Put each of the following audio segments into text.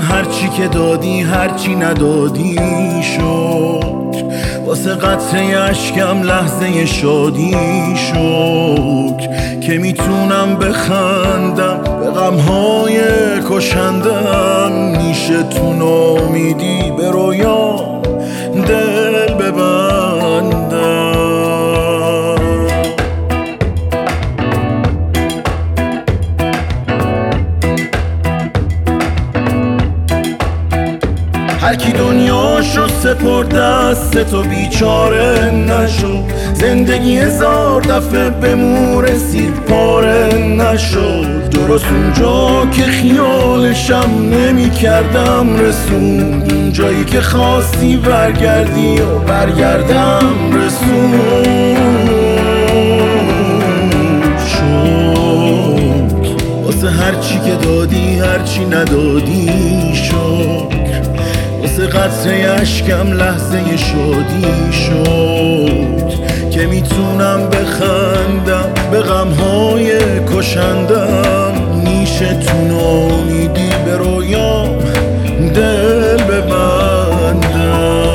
هرچی که دادی هرچی ندادی شکر، واسه قطره اشکم لحظه شادی شکر، که میتونم بخندم به غمهای کشندم. میشه تو نامیدی به رویا دل ببندم. هرکی دنیاشو سپرد دست تو بیچاره نشو، زندگی 1000 دفعه به مو رسید پاره نشو. درست اونجا که خیالشم نمی کردم رسون، اونجایی که خواستی برگردی و برگردم رسون. شکر واسه هرچی که دادی هرچی ندادی شکر، واسه قطره اشکم لحظه شادی شد، که میتونم بخندم به غمهای کشندم. میشه تو نامیدی به رویام دل ببندم.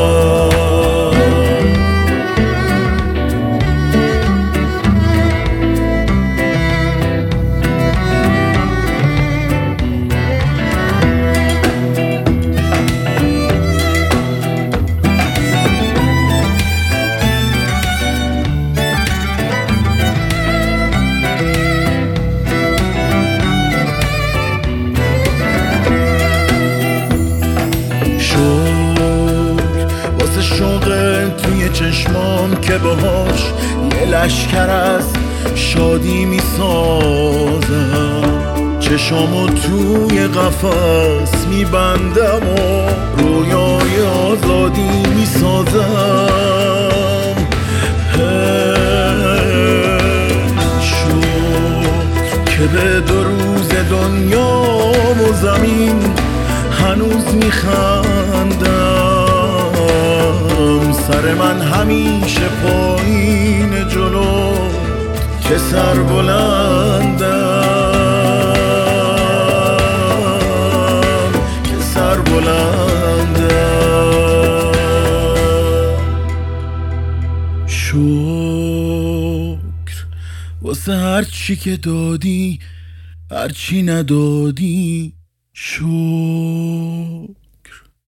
شوق توی چشمام که باهاش یه لشکر از شادی میسازم، چشامو توی قفس میبندم و رویای آزادی میسازم. شکر که به 2 روز دنیا و زمین هنوز میخندم. سر من همیشه پایین جلو که سر بلندم، که سر بلندم. شکر واسه هرچی که دادی هرچی ندادی شکر.